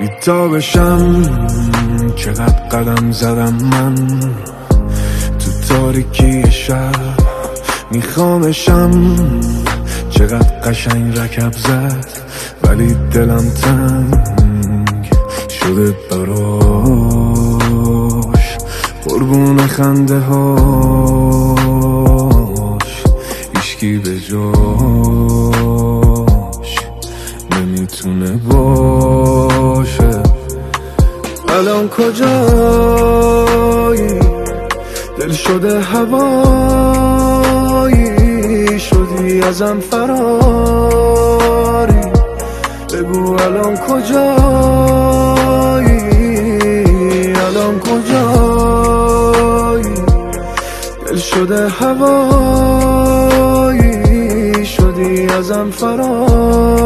بی‌تابشم، چقدر قدم زدم من تو تاریکی شب، میخوامشم، چقدر قشنگ رکب زد ولی دلم تنگ شده براش، قربون خنده هاش هیچکی به جاش نمیتونه باشه. الان کجایی؟ دل شده هوایی، شدی ازم فراری، بگو الان کجایی؟ الان کجایی؟ دل شده هوایی، شدی ازم فراری.